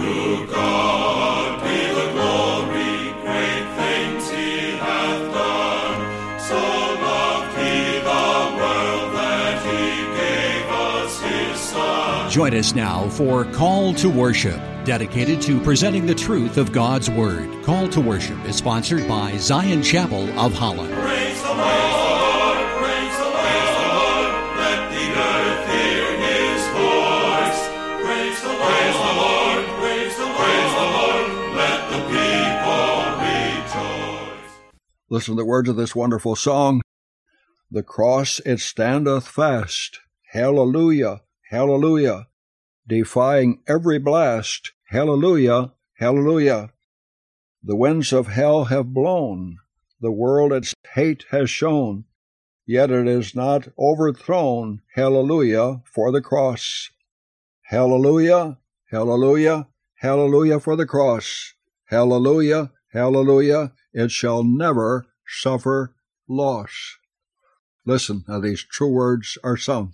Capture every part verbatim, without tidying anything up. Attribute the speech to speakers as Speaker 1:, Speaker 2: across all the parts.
Speaker 1: To God be the glory, great things he hath done. So loved he the world that he gave us his Son.
Speaker 2: Join us now for Call to Worship, dedicated to presenting the truth of God's Word. Call to Worship is sponsored by Zion Chapel of Holland.
Speaker 1: Praise the Lord, praise the Lord, let the earth hear his voice. Praise the Lord, praise the Lord, let the people rejoice.
Speaker 3: Listen to the words of this wonderful song. The cross it standeth fast. Hallelujah, hallelujah. Defying every blast. Hallelujah, hallelujah. The winds of hell have blown. The world its hate has shown. Yet it is not overthrown. Hallelujah for the cross. Hallelujah, hallelujah, hallelujah for the cross. Hallelujah, hallelujah. It shall never suffer loss. Listen, how these true words are sung.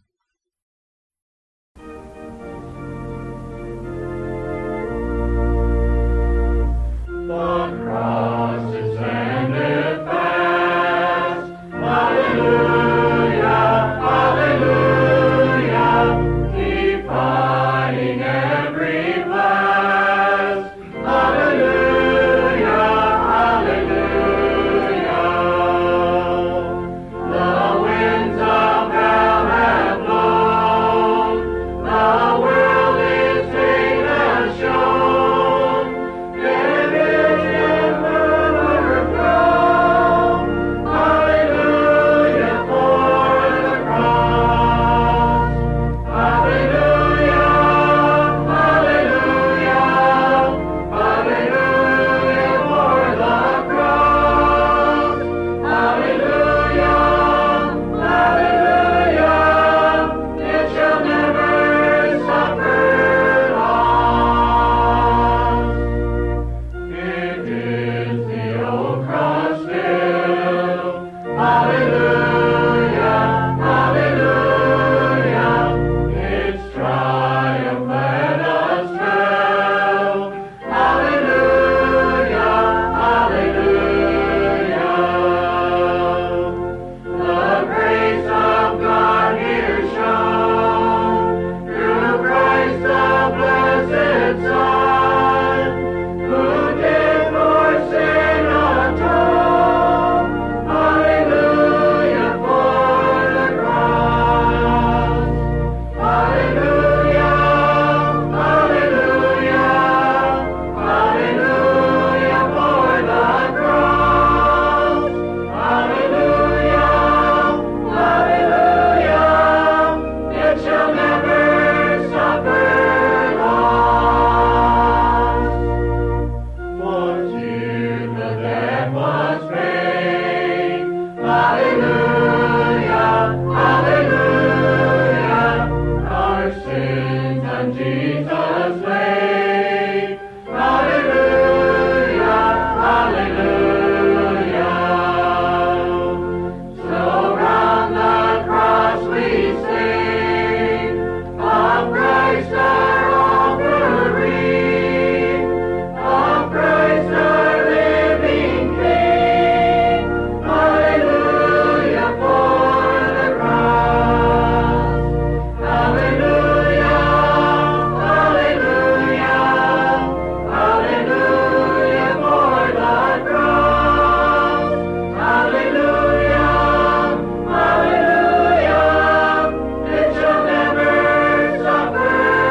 Speaker 1: The cross it standeth fast. Hallelujah, hallelujah, defying every blast. Hallelujah, hallelujah. The winds of hell have blown. The world its hate has shown. It is never overthrown. Hallelujah for the cross. Hallelujah, hallelujah, hallelujah for the cross. Hallelujah, hallelujah, it shall never suffer loss. It is the old cross still. Hallelujah, hallelujah. Its triumph let us tell. Hallelujah, hallelujah. The grace of God here shown through Christ the blessed Son, who did for sin atone. Hallelujah for the cross. Hallelujah, hallelujah, hallelujah for the cross. Hallelujah, hallelujah, it shall never suffer loss. For to the dead was paid. Hallelujah, hallelujah, our sins on Jesus laid. Hallelujah, hallelujah. So round the cross we sing of Christ our offering, of Christ our living King. Hallelujah for the cross. Hallelujah, hallelujah, hallelujah for the cross. Hallelujah, hallelujah, it shall never suffer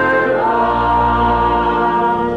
Speaker 1: loss.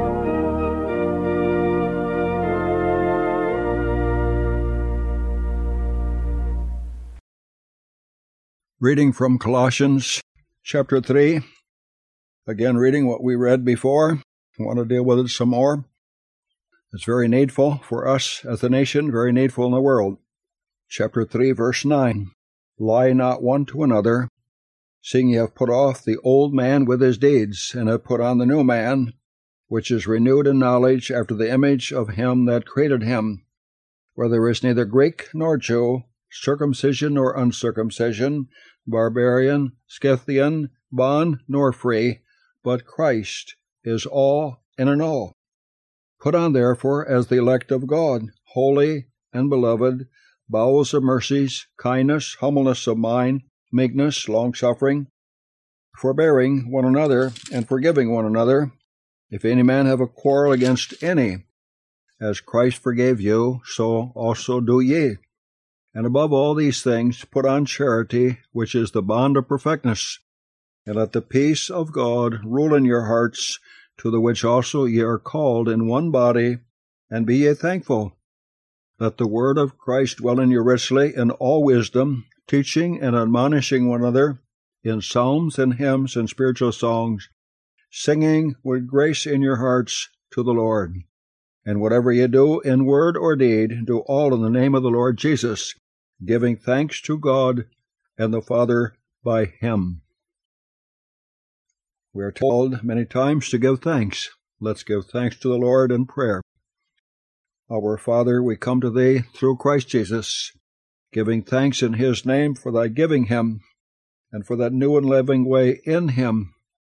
Speaker 3: Reading from Colossians chapter three. Again, reading what we read before. I want to deal with it some more. It's very needful for us as a nation, very needful in the world. Chapter three, verse nine. Lie not one to another, seeing ye have put off the old man with his deeds, and have put on the new man, which is renewed in knowledge after the image of him that created him, where there is neither Greek nor Jew, circumcision nor uncircumcision, barbarian, Scythian, bond nor free, but Christ, is all and in all. Put on, therefore, as the elect of God, holy and beloved, bowels of mercies, kindness, humbleness of mind, meekness, long-suffering, forbearing one another, and forgiving one another, if any man have a quarrel against any. As Christ forgave you, so also do ye. And above all these things put on charity, which is the bond of perfectness. And let the peace of God rule in your hearts, to the which also ye are called in one body, and be ye thankful. Let the word of Christ dwell in you richly in all wisdom, teaching and admonishing one another in psalms and hymns and spiritual songs, singing with grace in your hearts to the Lord. And whatever ye do in word or deed, do all in the name of the Lord Jesus, giving thanks to God and the Father by him. We are told many times to give thanks. Let's give thanks to the Lord in prayer. Our Father, we come to Thee through Christ Jesus, giving thanks in His name for Thy giving Him, and for that new and living way in Him.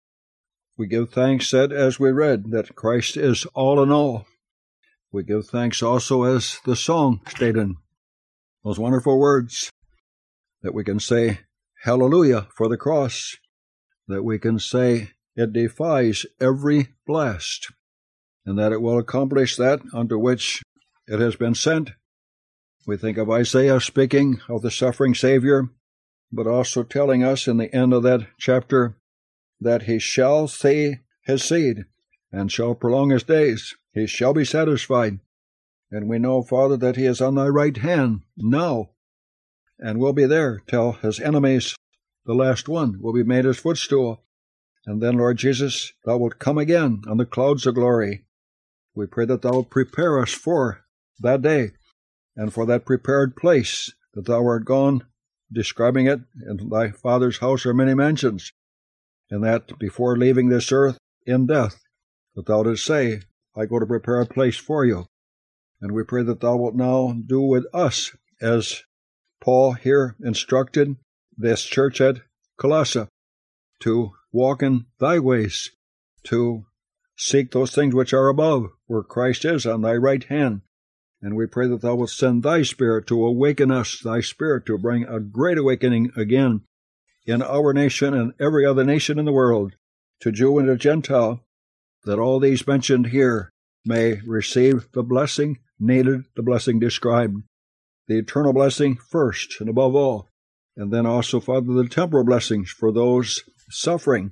Speaker 3: We give thanks that, as we read, that Christ is all in all. We give thanks also, as the song stated, those wonderful words, that we can say, Hallelujah, for the cross, that we can say it defies every blast, and that it will accomplish that unto which it has been sent. We think of Isaiah speaking of the suffering Savior, but also telling us in the end of that chapter that he shall see his seed and shall prolong his days. He shall be satisfied. And we know, Father, that he is on thy right hand now, and will be there till his enemies, the last one, will be made his footstool. And then, Lord Jesus, thou wilt come again on the clouds of glory. We pray that thou wilt prepare us for that day, and for that prepared place that thou art gone, describing it, in thy Father's house are many mansions, and that before leaving this earth in death, that thou didst say, I go to prepare a place for you. And we pray that thou wilt now do with us, as Paul here instructed this church at Colossae, to walk in thy ways, to seek those things which are above, where Christ is on thy right hand. And we pray that thou wilt send thy Spirit to awaken us, thy Spirit to bring a great awakening again in our nation and every other nation in the world, to Jew and to Gentile, that all these mentioned here may receive the blessing needed, the blessing described, the eternal blessing first and above all, and then also, Father, the temporal blessings for those suffering,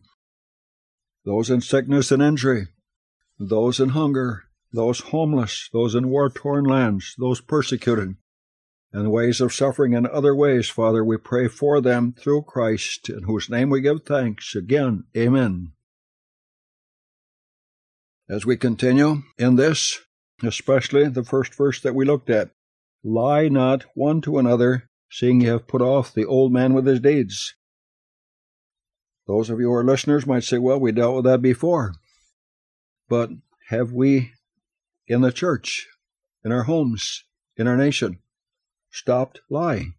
Speaker 3: those in sickness and injury, those in hunger, those homeless, those in war-torn lands, those persecuted, and ways of suffering in other ways, Father, we pray for them through Christ, in whose name we give thanks. Again, amen. As we continue in this, especially the first verse that we looked at, lie not one to another, seeing ye have put off the old man with his deeds. Those of you who are listeners might say, well, we dealt with that before. But have we, in the church, in our homes, in our nation, stopped lying?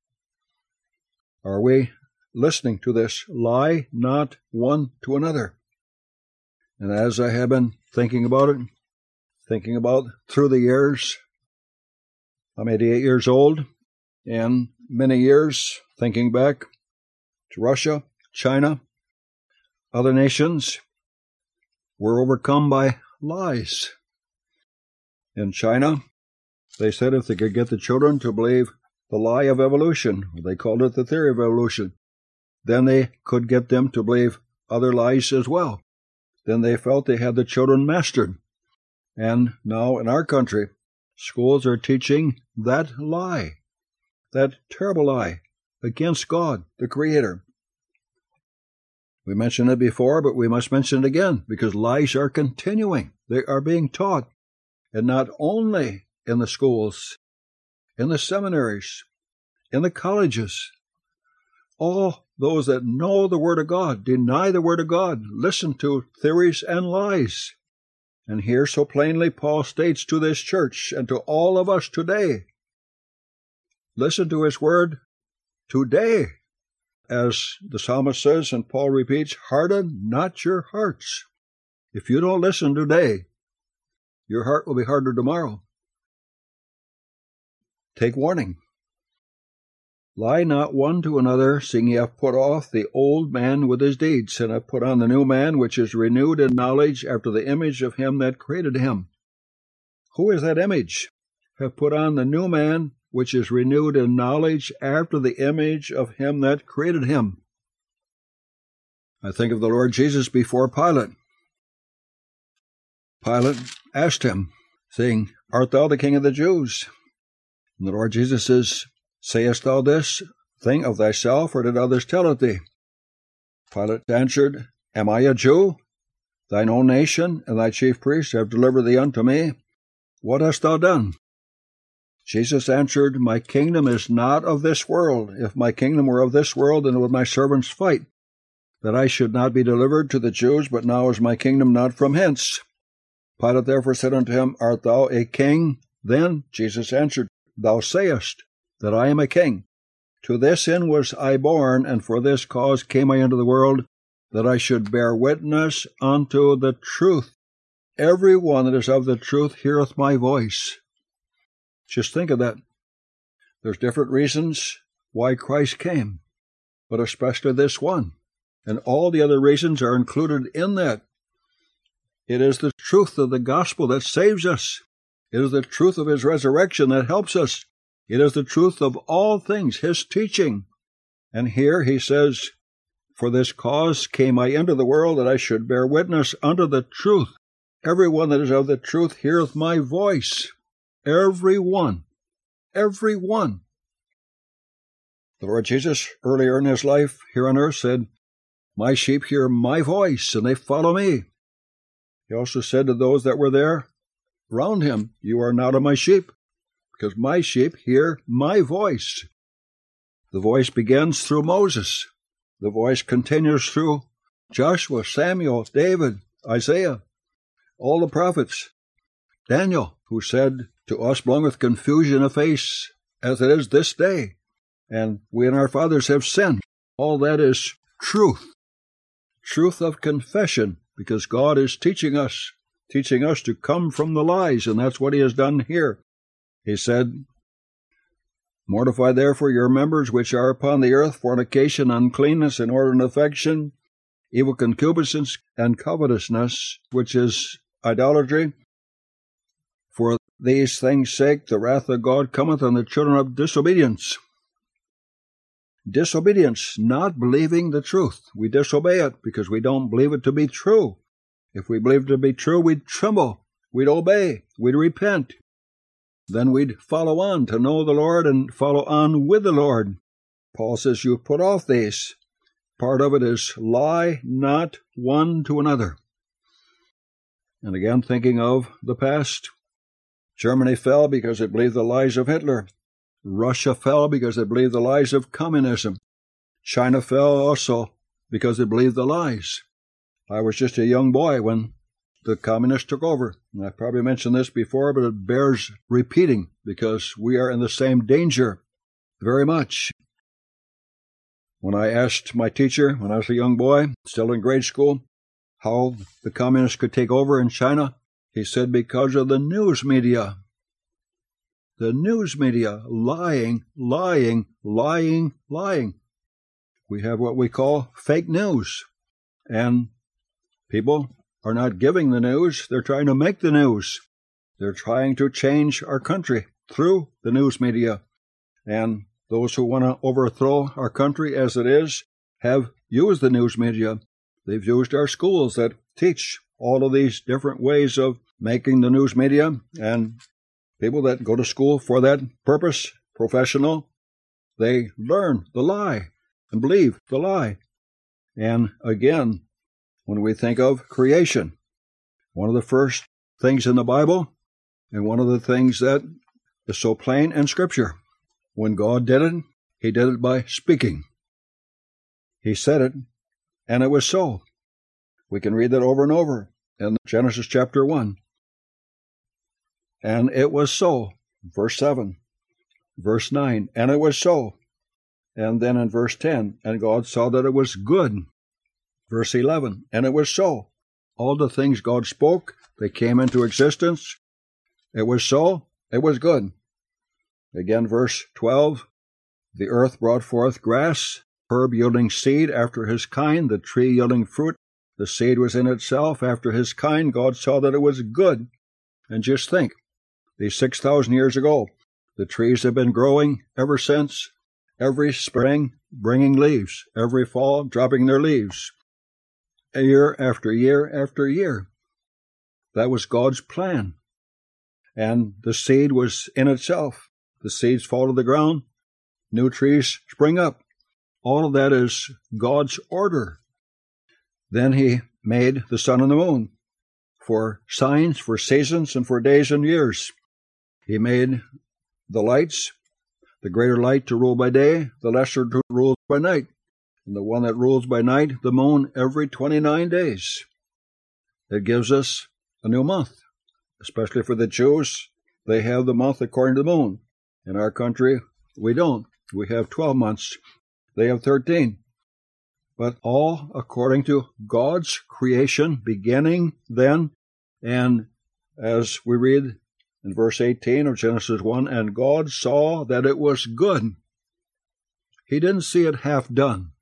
Speaker 3: Are we listening to this, lie not one to another? And as I have been thinking about it, thinking about through the years, I'm eighty-eight years old, and many years thinking back to Russia, China, other nations were overcome by lies. In China, they said if they could get the children to believe the lie of evolution, they called it the theory of evolution, then they could get them to believe other lies as well. Then they felt they had the children mastered. And now in our country, schools are teaching that lie, that terrible lie against God, the Creator. We mentioned it before, but we must mention it again, because lies are continuing. They are being taught, and not only in the schools, in the seminaries, in the colleges. All those that know the Word of God, deny the Word of God, listen to theories and lies. And here so plainly Paul states to this church and to all of us today, listen to his Word today. As the psalmist says, and Paul repeats, harden not your hearts. If you don't listen today, your heart will be harder tomorrow. Take warning. Lie not one to another, seeing ye have put off the old man with his deeds, and have put on the new man, which is renewed in knowledge after the image of him that created him. Who is that image? Have put on the new man, which is renewed in knowledge after the image of him that created him. I think of the Lord Jesus before Pilate. Pilate asked him, saying, Art thou the King of the Jews? And the Lord Jesus says, Sayest thou this thing of thyself, or did others tell it thee? Pilate answered, Am I a Jew? Thine own nation and thy chief priests have delivered thee unto me. What hast thou done? Jesus answered, My kingdom is not of this world. If my kingdom were of this world, then would my servants fight, that I should not be delivered to the Jews, but now is my kingdom not from hence. Pilate therefore said unto him, Art thou a king? Then Jesus answered, Thou sayest that I am a king. To this end was I born, and for this cause came I into the world, that I should bear witness unto the truth. Every one that is of the truth heareth my voice. Just think of that. There's different reasons why Christ came, but especially this one. And all the other reasons are included in that. It is the truth of the gospel that saves us. It is the truth of his resurrection that helps us. It is the truth of all things, his teaching. And here he says, For this cause came I into the world, that I should bear witness unto the truth. Every one that is of the truth heareth my voice. Every one. Every one. The Lord Jesus, earlier in his life here on earth, said, My sheep hear my voice, and they follow me. He also said to those that were there around him, You are not of my sheep, because my sheep hear my voice. The voice begins through Moses. The voice continues through Joshua, Samuel, David, Isaiah, all the prophets. Daniel, who said, To us belongeth confusion of face, as it is this day, and we and our fathers have sinned. All that is truth. Truth of confession, because God is teaching us, teaching us to come from the lies, and that's what he has done here. He said, Mortify therefore your members which are upon the earth, fornication, uncleanness, inordinate affection, evil concupiscence, and covetousness, which is idolatry. For these things' sake the wrath of God cometh on the children of disobedience. Disobedience, not believing the truth. We disobey it because we don't believe it to be true. If we believed it to be true, we'd tremble, we'd obey, we'd repent. Then we'd follow on to know the Lord and follow on with the Lord. Paul says, You put off these. Part of it is lie not one to another. And again, thinking of the past, Germany fell because it believed the lies of Hitler. Russia fell because it believed the lies of communism. China fell also because it believed the lies. I was just a young boy when the communists took over. And I probably mentioned this before, but it bears repeating because we are in the same danger very much. When I asked my teacher, when I was a young boy, still in grade school, how the communists could take over in China, he said, because of the news media. The news media lying, lying, lying, lying. We have what we call fake news. And people are not giving the news. They're trying to make the news. They're trying to change our country through the news media. And those who want to overthrow our country as it is have used the news media. They've used our schools that teach all of these different ways of making the news media, and people that go to school for that purpose, professional, they learn the lie and believe the lie. And again, when we think of creation, one of the first things in the Bible, and one of the things that is so plain in Scripture, when God did it, he did it by speaking. He said it, and it was so. We can read that over and over in Genesis chapter one. And it was so, verse seven, verse nine, and it was so. And then in verse ten, and God saw that it was good. Verse eleven, and it was so. all the things God spoke, they came into existence. It was so, it was good. Again, verse twelve, the earth brought forth grass, herb yielding seed after his kind, the tree yielding fruit. The seed was in itself after his kind. God saw that it was good. And just think, these six thousand years ago, the trees have been growing ever since, every spring bringing leaves, every fall dropping their leaves, year after year after year. That was God's plan. And the seed was in itself. The seeds fall to the ground, new trees spring up. All of that is God's order. Then he made the sun and the moon for signs, for seasons, and for days and years. He made the lights, the greater light to rule by day, the lesser to rule by night, and the one that rules by night, the moon, every twenty-nine days. It gives us a new month, especially for the Jews. They have the month according to the moon. In our country, we don't. We have twelve months. They have thirteen. But all according to God's creation, beginning then, and as we read in verse eighteen of Genesis one, and God saw that it was good. He didn't see it half done.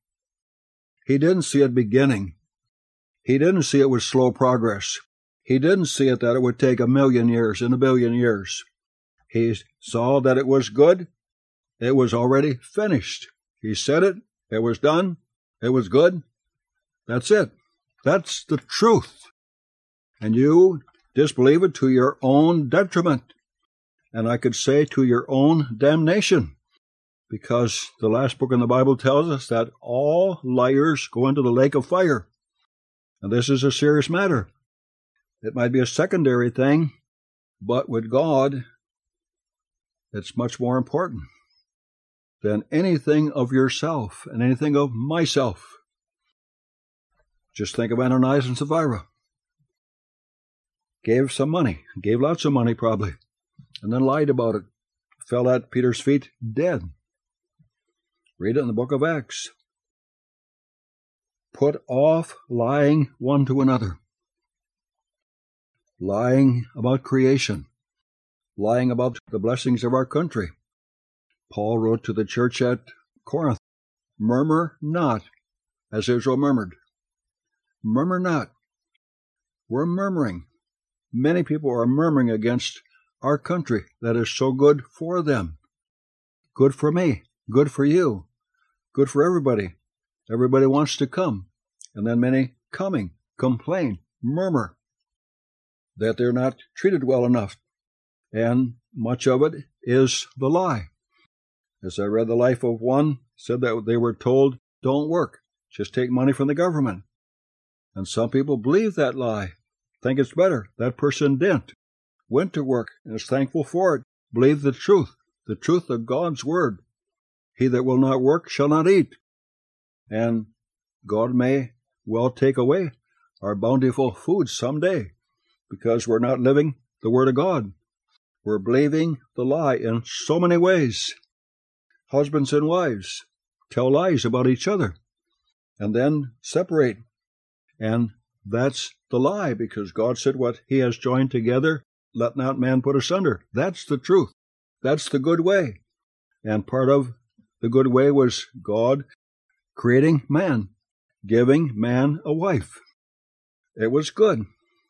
Speaker 3: He didn't see it beginning. He didn't see it with slow progress. He didn't see it that it would take a million years and a billion years. He saw that it was good. It was already finished. He said it. It was done. It was good. That's it. That's the truth. And you disbelieve it to your own detriment. And I could say to your own damnation. Because the last book in the Bible tells us that all liars go into the lake of fire. And this is a serious matter. It might be a secondary thing, but with God, it's much more important than anything of yourself and anything of myself. Just think of Ananias and Sapphira. Gave some money, gave lots of money probably, and then lied about it. Fell at Peter's feet dead. Read it in the book of Acts. Put off lying one to another. Lying about creation. Lying about the blessings of our country. Paul wrote to the church at Corinth, murmur not, as Israel murmured. Murmur not. We're murmuring. Many people are murmuring against our country that is so good for them. Good for me. Good for you. Good for everybody. Everybody wants to come. And then many coming, complain, murmur that they're not treated well enough. And much of it is the lie. As I read the life of one, said that they were told, don't work, just take money from the government. And some people believe that lie, think it's better. That person didn't, went to work and is thankful for it, believe the truth, the truth of God's word. He that will not work shall not eat. And God may well take away our bountiful food someday because we're not living the word of God. We're believing the lie in so many ways. Husbands and wives tell lies about each other and then separate. And that's the lie, because God said what he has joined together, let not man put asunder. That's the truth. That's the good way. And part of the good way was God creating man, giving man a wife. It was good.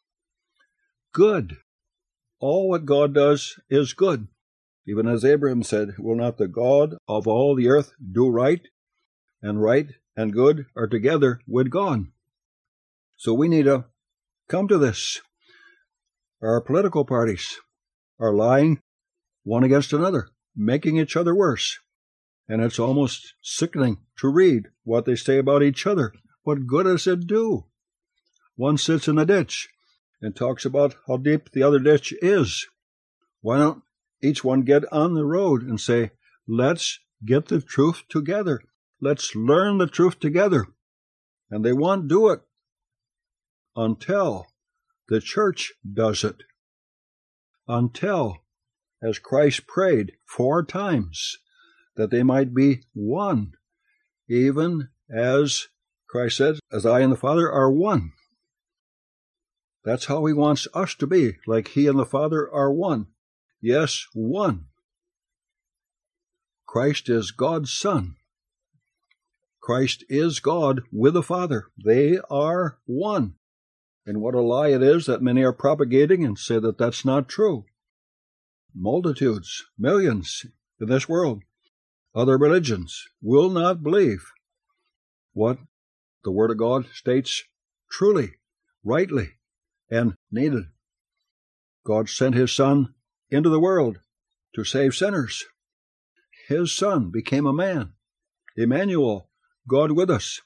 Speaker 3: Good. All what God does is good. Even as Abraham said, will not the God of all the earth do right? And right and good are together with God. So we need to come to this. Our political parties are lying one against another, making each other worse. And it's almost sickening to read what they say about each other. What good does it do? One sits in a ditch and talks about how deep the other ditch is. Why don't each one get on the road and say, let's get the truth together. Let's learn the truth together. And they won't do it until the church does it. Until, as Christ prayed four times, that they might be one, even as Christ said, as I and the Father are one. That's how he wants us to be, like he and the Father are one. Yes, one. Christ is God's Son. Christ is God with the Father. They are one. And what a lie it is that many are propagating and say that that's not true. Multitudes, millions in this world, other religions, will not believe what the Word of God states truly, rightly, and needed. God sent His Son into the world to save sinners. His Son became a man, Emmanuel, God with us.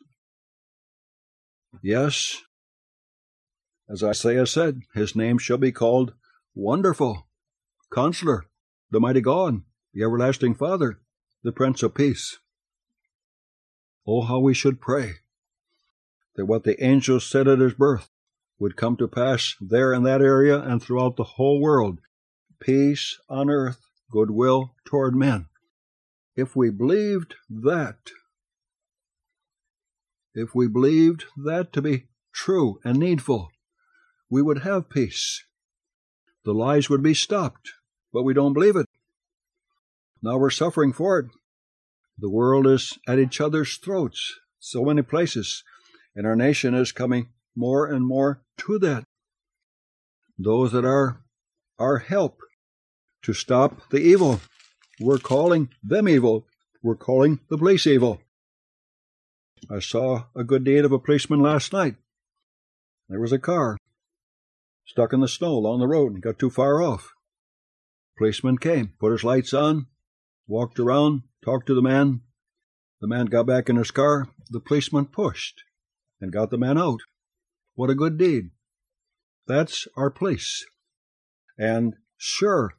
Speaker 3: Yes, as Isaiah said, His name shall be called Wonderful, Counselor, the Mighty God, the Everlasting Father, the Prince of Peace. Oh, how we should pray that what the angels said at His birth would come to pass there in that area and throughout the whole world. Peace on earth, goodwill toward men. If we believed that, if we believed that to be true and needful, we would have peace. The lies would be stopped, but we don't believe it. Now we're suffering for it. The world is at each other's throats, so many places, and our nation is coming more and more to that. Those that are our help to stop the evil, we're calling them evil. We're calling the police evil. I saw a good deed of a policeman last night. There was a car stuck in the snow along the road and got too far off. Policeman came, put his lights on, walked around, talked to the man. The man got back in his car. The policeman pushed and got the man out. What a good deed. That's our police. And sure,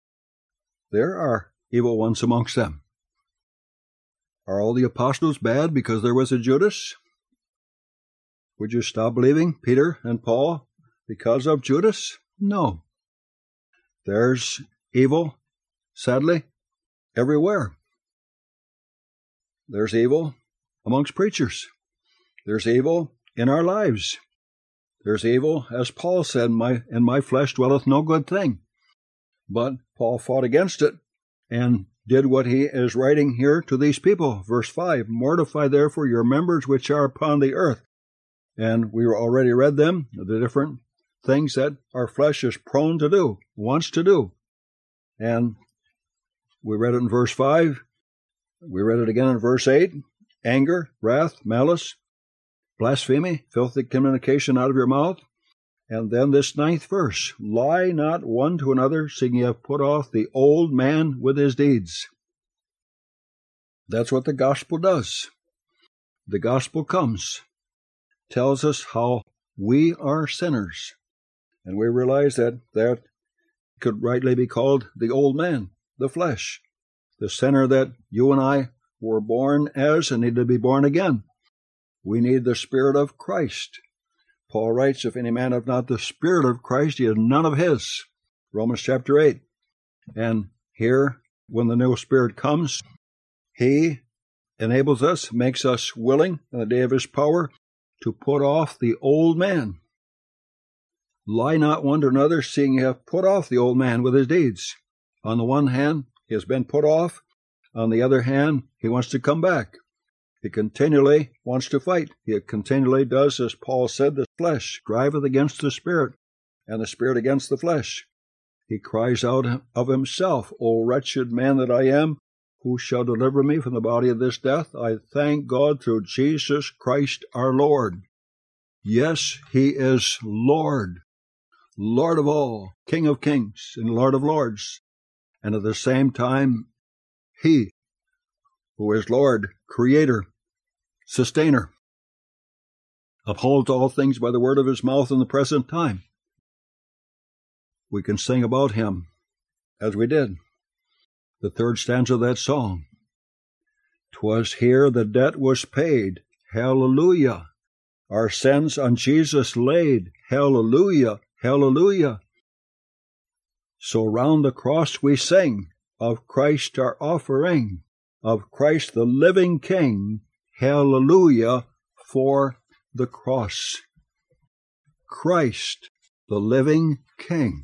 Speaker 3: there are evil ones amongst them. Are all the apostles bad because there was a Judas? Would you stop believing Peter and Paul because of Judas? No. There's evil, sadly, everywhere. There's evil amongst preachers. There's evil in our lives. There's evil, as Paul said, my, in my flesh dwelleth no good thing. But Paul fought against it and did what he is writing here to these people. Verse five, mortify therefore your members which are upon the earth. And we already read them, the different things that our flesh is prone to do, wants to do. And we read it in verse five. We read it again in verse eight. Anger, wrath, malice, blasphemy, filthy communication out of your mouth. And then this ninth verse, lie not one to another, seeing ye have put off the old man with his deeds. That's what the gospel does. The gospel comes, tells us how we are sinners. And we realize that that could rightly be called the old man, the flesh, the sinner that you and I were born as and need to be born again. We need the Spirit of Christ. Paul writes, if any man have not the Spirit of Christ, he is none of his. Romans chapter eight. And here, when the new Spirit comes, he enables us, makes us willing in the day of his power to put off the old man. Lie not one to another, seeing you have put off the old man with his deeds. On the one hand, he has been put off. On the other hand, he wants to come back. He continually wants to fight. He continually does, as Paul said, the flesh striveth against the Spirit, and the Spirit against the flesh. He cries out of himself, O wretched man that I am, who shall deliver me from the body of this death? I thank God through Jesus Christ our Lord. Yes, he is Lord, Lord of all, King of kings, and Lord of lords. And at the same time, he who is Lord, Creator, Sustainer, upholds all things by the word of his mouth in the present time. We can sing about him, as we did, the third stanza of that song. 'Twas here the debt was paid, hallelujah. Our sins on Jesus laid, hallelujah, hallelujah. So round the cross we sing, of Christ our offering, of Christ the living King, hallelujah, for the cross. Christ, the living King.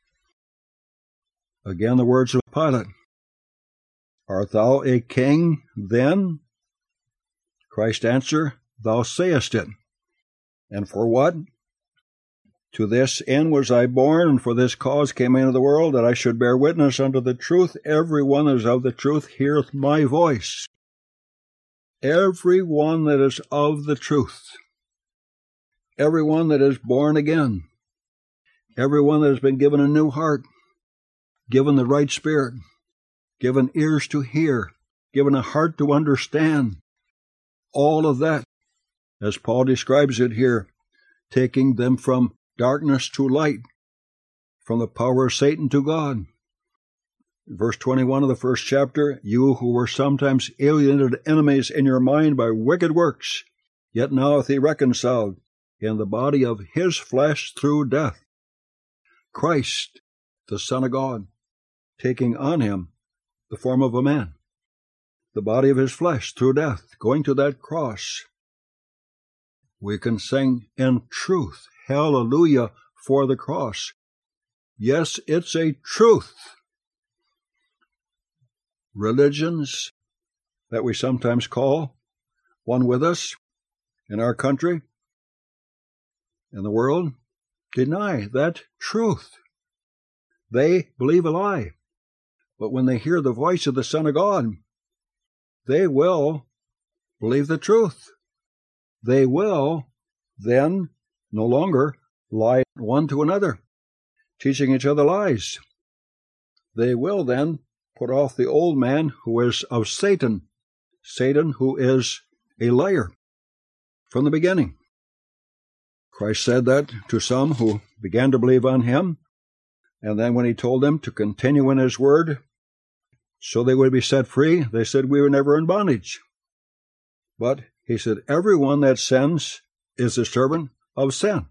Speaker 3: Again, the words of Pilate. Art thou a king then? Christ's answer, thou sayest it. And for what? To this end was I born, and for this cause came into the world, that I should bear witness unto the truth. Every one that is of the truth heareth my voice. Every one that is of the truth. Every one that is born again. Every one that has been given a new heart. Given the right spirit. Given ears to hear. Given a heart to understand. All of that, as Paul describes it here, taking them from darkness to light, from the power of Satan to God. Verse twenty-one of the first chapter, you who were sometimes alienated enemies in your mind by wicked works, yet now hath he reconciled in the body of his flesh through death. Christ, the Son of God, taking on him the form of a man, the body of his flesh through death, going to that cross. We can sing in truth, hallelujah, for the cross. Yes, it's a truth. Religions that we sometimes call one with us in our country, in the world, deny that truth. They believe a lie. But when they hear the voice of the Son of God, they will believe the truth. They will then no longer lie one to another, teaching each other lies. They will then put off the old man who is of Satan, Satan who is a liar from the beginning. Christ said that to some who began to believe on him, and then when he told them to continue in his word so they would be set free, they said, we were never in bondage. But he said, everyone that sins is a servant of sin.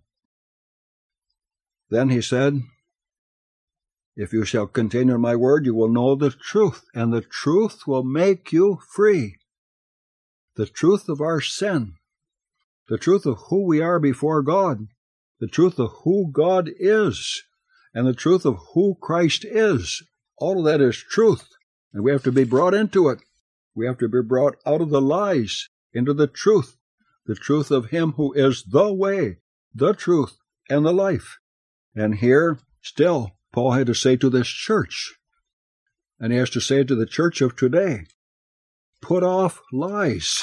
Speaker 3: Then he said, if you shall continue in my word, you will know the truth, and the truth will make you free. The truth of our sin, the truth of who we are before God, the truth of who God is, and the truth of who Christ is. All of that is truth, and we have to be brought into it. We have to be brought out of the lies into the truth, the truth of him who is the way, the truth, and the life. And here, still, Paul had to say to this church, and he has to say to the church of today, put off lies.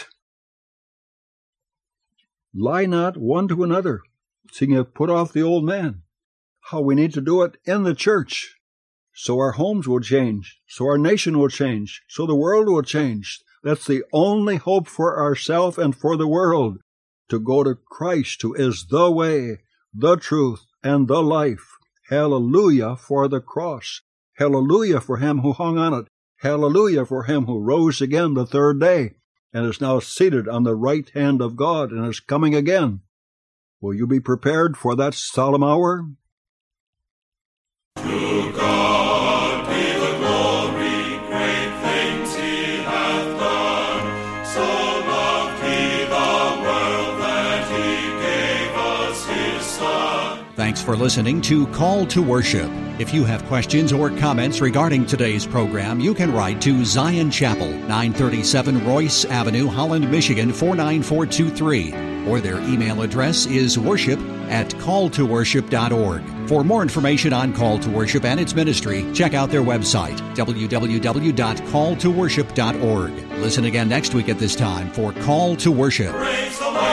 Speaker 3: Lie not one to another, seeing you have put off the old man. How we need to do it in the church, so our homes will change, so our nation will change, so the world will change. That's the only hope for ourselves and for the world, to go to Christ, who is the way, the truth, and the life. Hallelujah for the cross. Hallelujah for him who hung on it. Hallelujah for him who rose again the third day and is now seated on the right hand of God and is coming again. Will you be prepared for that solemn hour?
Speaker 1: To God be the glory, great things he hath done. So loved he the world that he gave us his Son.
Speaker 2: Thanks for listening to Call to Worship. If you have questions or comments regarding today's program, you can write to Zion Chapel, nine thirty-seven Royce Avenue, Holland, Michigan, four nine four two three. Or their email address is worship at call to worship dot org. For more information on Call to Worship and its ministry, check out their website, w w w dot call to worship dot org. Listen again next week at this time for Call to Worship.
Speaker 1: Praise the Lord.